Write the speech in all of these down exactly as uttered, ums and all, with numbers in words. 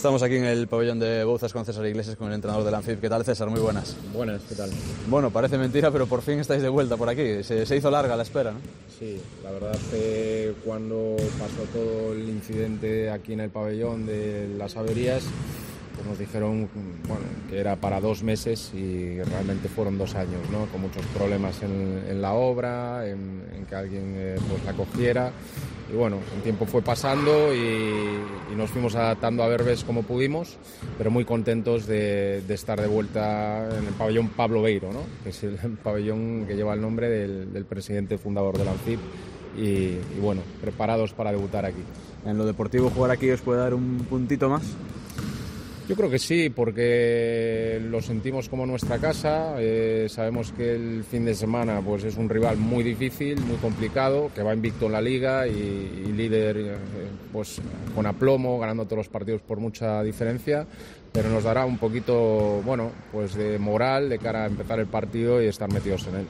Estamos aquí en el pabellón de Bouzas con César Iglesias, con el entrenador del Anfib. ¿Qué tal, César? Muy buenas. Buenas, ¿qué tal? Bueno, parece mentira, pero por fin estáis de vuelta por aquí. Se, se hizo larga la espera, ¿no? Sí, la verdad que cuando pasó todo el incidente aquí en el pabellón de las averías, pues nos dijeron bueno, que era para dos meses y realmente fueron dos años, ¿no? Con muchos problemas en, en la obra, en, en que alguien eh, pues la cogiera. Y bueno, el tiempo fue pasando y, y nos fuimos adaptando a Berbés como pudimos, pero muy contentos de, de estar de vuelta en el pabellón Pablo Beiro, ¿no? Que es el pabellón que lleva el nombre del, del presidente fundador del Anfib. Y, y bueno, preparados para debutar aquí. ¿En lo deportivo jugar aquí os puede dar un puntito más? Yo creo que sí, porque lo sentimos como nuestra casa, eh, sabemos que el fin de semana pues, es un rival muy difícil, muy complicado, que va invicto en la liga y, y líder eh, pues, con aplomo, ganando todos los partidos por mucha diferencia, pero nos dará un poquito bueno, pues de moral de cara a empezar el partido y estar metidos en él.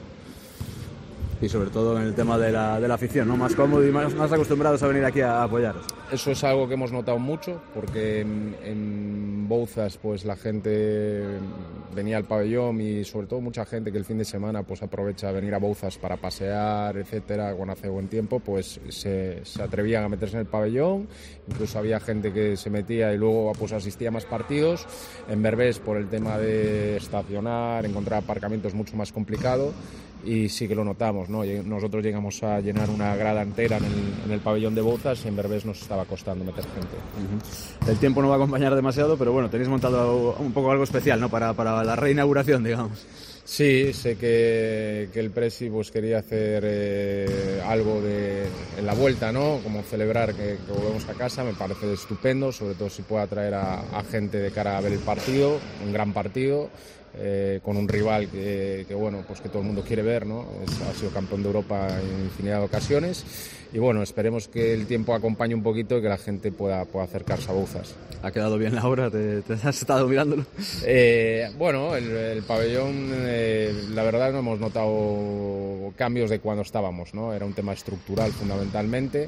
Y sobre todo en el tema de la, de la afición, ¿no? Más cómodo y más, más acostumbrados a venir aquí a apoyaros. Eso es algo que hemos notado mucho, porque en, en Bouzas pues la gente venía al pabellón y sobre todo mucha gente que el fin de semana pues aprovecha venir a Bouzas para pasear, etcétera, cuando hace buen tiempo, pues se, se atrevían a meterse en el pabellón, incluso había gente que se metía y luego pues asistía a más partidos. En Berbés por el tema de estacionar, encontrar aparcamiento es mucho más complicado. Y sí que lo notamos, ¿no? Nosotros llegamos a llenar una grada entera en el, en el pabellón de Bouzas y en Berbés nos estaba costando meter gente. Uh-huh. El tiempo no va a acompañar demasiado, pero bueno, tenéis montado un poco algo especial, ¿no? Para, para la reinauguración, digamos. Sí, sé que, que el Presi pues, quería hacer eh, algo de, en la vuelta, ¿no? Como celebrar que, que volvemos a casa, me parece estupendo, sobre todo si puede atraer a, a gente de cara a ver el partido, un gran partido. Eh, con un rival que, que bueno pues que todo el mundo quiere ver, ¿no? Es, ha sido campeón de Europa en infinidad de ocasiones y bueno, esperemos que el tiempo acompañe un poquito y que la gente pueda, pueda acercarse a Bouzas. ¿Ha quedado bien la obra? ¿Te, te has estado mirándolo? Eh, bueno, el, el pabellón, eh, la verdad no hemos notado cambios de cuando estábamos, ¿no? Era un tema estructural fundamentalmente.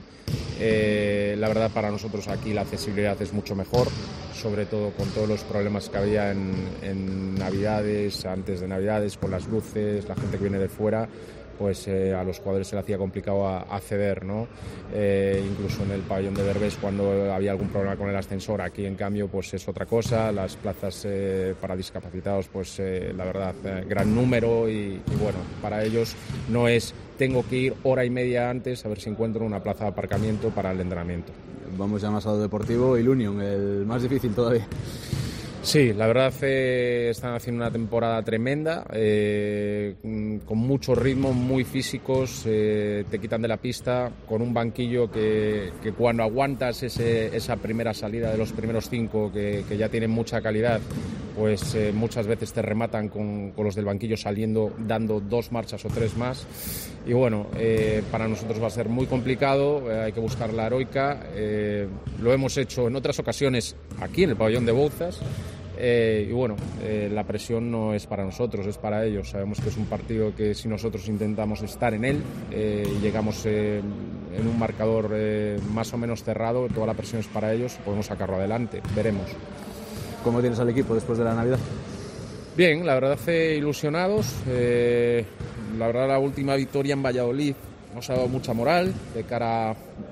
Eh, la verdad para nosotros aquí la accesibilidad es mucho mejor, sobre todo con todos los problemas que había en, en Navidades, antes de Navidades, con las luces, la gente que viene de fuera, pues eh, a los jugadores se le hacía complicado a, a acceder, ¿no? Eh, incluso en el pabellón de Berbés cuando había algún problema con el ascensor, aquí en cambio pues es otra cosa, las plazas eh, para discapacitados pues eh, la verdad eh, gran número y, y bueno, para ellos no es tengo que ir hora y media antes a ver si encuentro una plaza de aparcamiento para el entrenamiento. Vamos ya más a lo deportivo, el Union, el más difícil todavía. Sí, la verdad eh, están haciendo una temporada tremenda, eh, con mucho ritmo, muy físicos, eh, te quitan de la pista, con un banquillo que, que cuando aguantas ese, esa primera salida de los primeros cinco, que, que ya tienen mucha calidad, pues eh, muchas veces te rematan con, con los del banquillo saliendo, dando dos marchas o tres más. Y bueno, eh, para nosotros va a ser muy complicado, eh, hay que buscar la heroica, eh, lo hemos hecho en otras ocasiones aquí en el pabellón de Bouzas. Eh, y bueno, eh, la presión no es para nosotros, es para ellos. Sabemos que es un partido que si nosotros intentamos estar en él eh, y llegamos eh, en un marcador eh, más o menos cerrado, toda la presión es para ellos, podemos sacarlo adelante, veremos. ¿Cómo tienes al equipo después de la Navidad? Bien, la verdad eh, ilusionados, eh, la verdad la última victoria en Valladolid nos ha dado mucha moral de cara a,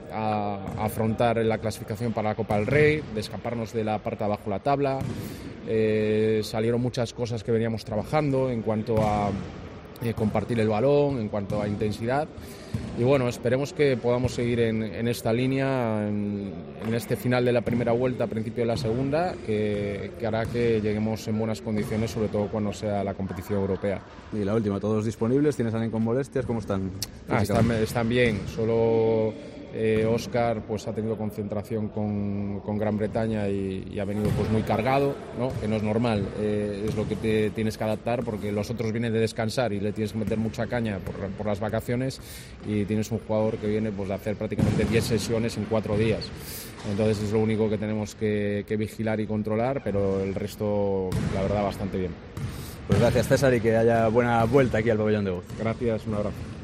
a afrontar la clasificación para la Copa del Rey, de escaparnos de la parte de abajo de la tabla. Eh, salieron muchas cosas que veníamos trabajando en cuanto a eh, compartir el balón, en cuanto a intensidad y bueno, esperemos que podamos seguir en, en esta línea en, en este final de la primera vuelta, principio de la segunda, que, que hará que lleguemos en buenas condiciones, sobre todo cuando sea la competición europea. Y la última, ¿todos disponibles? ¿Tienes alguien con molestias? ¿Cómo están? Ah, están, están bien, solo eh, Óscar pues, ha tenido concentración con, con Gran Bretaña y, y ha venido pues, muy cargado, ¿no? Que no es normal, eh, es lo que te tienes que adaptar porque los otros vienen de descansar y le tienes que meter mucha caña por, por las vacaciones y tienes un jugador que viene pues, de hacer prácticamente diez sesiones en cuatro días. Entonces es lo único que tenemos que, que vigilar y controlar, pero el resto, la verdad, bastante bien. Pues gracias, César, y que haya buena vuelta aquí al pabellón de Bouzas. Gracias, un abrazo.